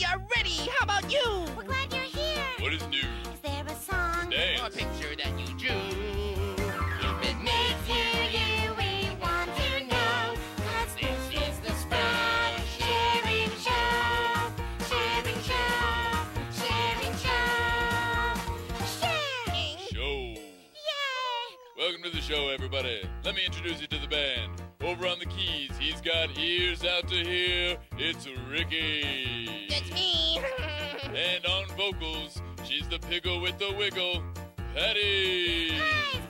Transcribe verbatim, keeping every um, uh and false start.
are ready. How about you? We're glad you're here. What is new? Is there a song? Dance. Or a picture that you drew? If it makes you you, we want to know. 'Cause this is the Sprout Sharing Show. Sharing Show. Sharing Show. Sharing. Show. Yay! Welcome to the show, everybody. Let me introduce you to the band. Over on the keys, he's got ears out to hear. It's Ricky. That's me. And on vocals, she's the piggle with the wiggle, Patty. Hi,